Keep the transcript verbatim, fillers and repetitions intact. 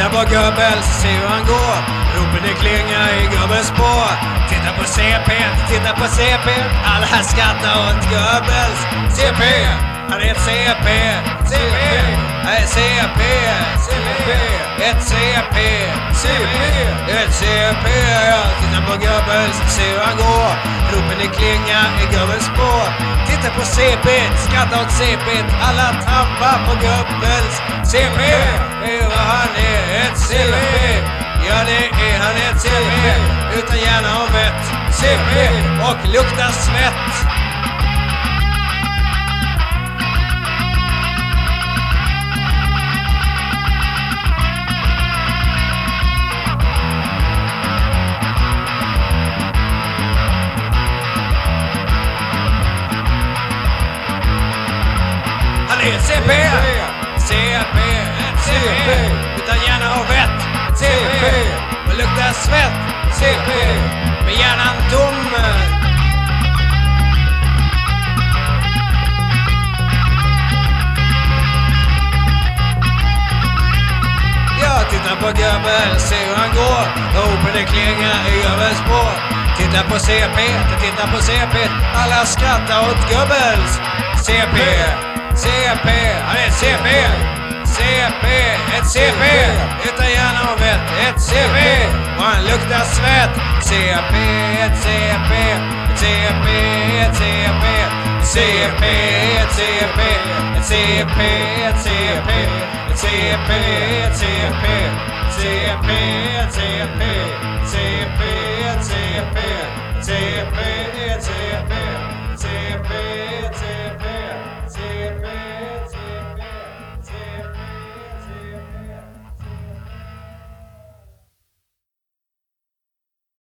på Goebbels, se hur han går. Ropen det klingar i Goebbels spår. Titta på C P, titta på C P. Alla skrattar åt Goebbels. C P, han är ett C P. C P, han är C P. C P, ett C P. C P, ett C P. Ja, titta på Goebbels, se hur han går. Ropen det klingar i Goebbels spår. Titta på C P, skratta åt C P. Alla trampar på Goebbels. C P, är vad han är, ett C P. Ja, det är han, ett C P. Utan hjärna och vett. C P och luktar svett. C P, C P, C P, utan hjärna och vett. C P, och luktar svett. C P, med hjärnan tom. Ja, titta på Goebbels, se hur han går. Ropen det klingar i Goebbels spår. Titta på C P, titta på C P. Alla skrattar åt Goebbels. C P, C P, han är ett C P. C P, ett C P. Utan hjärna och vett, ett C P. Och han luktar svett. C P, ett C P. Ett C P, ett C P. C P, ett C P. Ett C P, ett C P. Ett C P, ett C P. C P, ett C P. C P, ett C P. C P, ett C P.